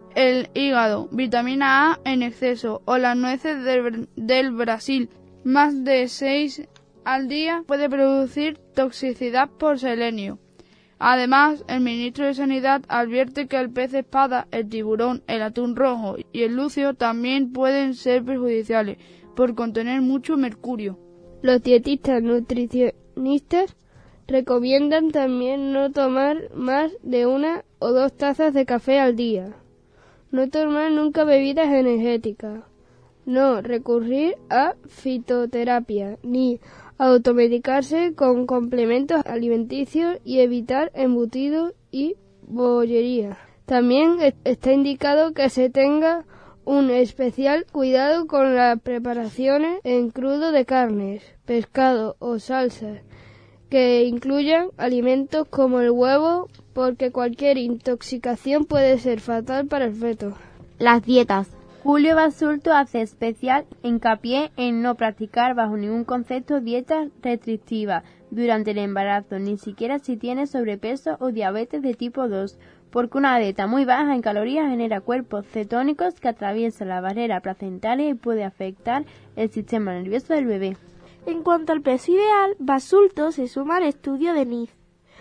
el hígado, vitamina A en exceso o las nueces del Brasil. Más de 6 al día puede producir toxicidad por selenio. Además, el ministro de Sanidad advierte que el pez espada, el tiburón, el atún rojo y el lucio también pueden ser perjudiciales por contener mucho mercurio. Los dietistas nutricionistas recomiendan también no tomar más de 1 o 2 tazas de café al día, no tomar nunca bebidas energéticas, no recurrir a fitoterapia ni automedicarse con complementos alimenticios y evitar embutidos y bollería. También está indicado que se tenga un especial cuidado con las preparaciones en crudo de carnes, pescado o salsas que incluyan alimentos como el huevo, porque cualquier intoxicación puede ser fatal para el feto. Las dietas. Julio Basurto hace especial hincapié en no practicar bajo ningún concepto dietas restrictivas durante el embarazo, ni siquiera si tienes sobrepeso o diabetes de tipo 2, porque una dieta muy baja en calorías genera cuerpos cetónicos que atraviesan la barrera placentaria y puede afectar el sistema nervioso del bebé. En cuanto al peso ideal, Basurto se suma al estudio de NICE,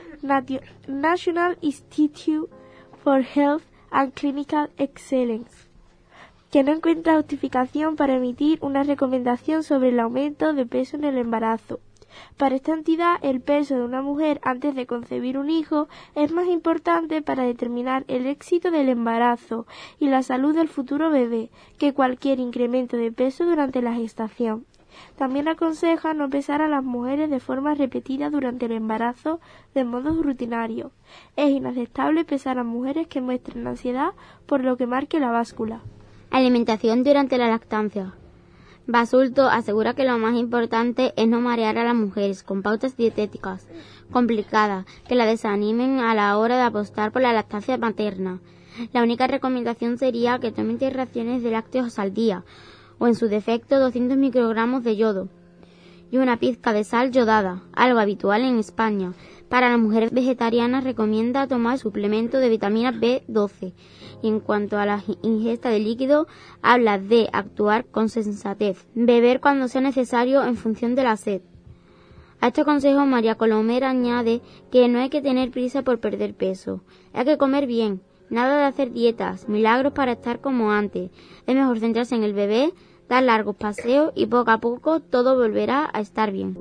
National Institute for Health and Clinical Excellence, que no encuentra justificación para emitir una recomendación sobre el aumento de peso en el embarazo. Para esta entidad, el peso de una mujer antes de concebir un hijo es más importante para determinar el éxito del embarazo y la salud del futuro bebé que cualquier incremento de peso durante la gestación. También aconseja no pesar a las mujeres de forma repetida durante el embarazo de modo rutinario. Es inaceptable pesar a mujeres que muestren ansiedad por lo que marque la báscula. Alimentación durante la lactancia. Basurto asegura que lo más importante es no marear a las mujeres con pautas dietéticas complicadas que la desanimen a la hora de apostar por la lactancia materna. La única recomendación sería que tomen 3 raciones de lácteos al día, o en su defecto 200 microgramos de yodo y una pizca de sal yodada, algo habitual en España. Para las mujeres vegetarianas recomienda tomar suplemento de vitamina B12 y en cuanto a la ingesta de líquido habla de actuar con sensatez, beber cuando sea necesario en función de la sed. A este consejo María Colomer añade que no hay que tener prisa por perder peso, hay que comer bien, nada de hacer dietas, milagros para estar como antes, es mejor centrarse en el bebé, dar largos paseos y poco a poco todo volverá a estar bien.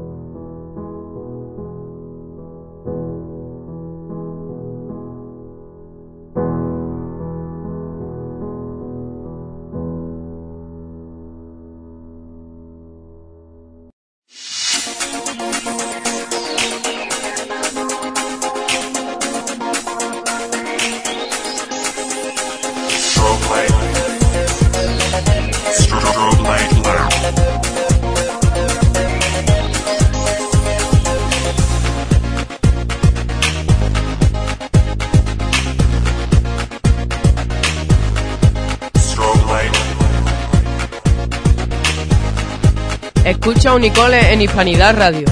Escucha Unicole en Hispanidad Radio.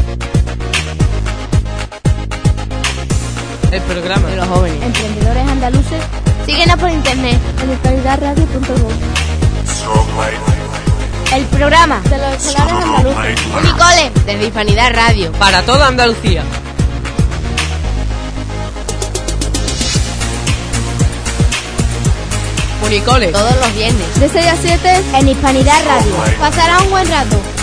El programa de los jóvenes. Emprendedores andaluces. Síguenos por internet en hispanidadradio.com. El programa de los escolares andaluces. Unicole desde Hispanidad Radio. Para toda Andalucía. Unicole, todos los viernes. De 6 a 7 en Hispanidad Radio. Pasará un buen rato.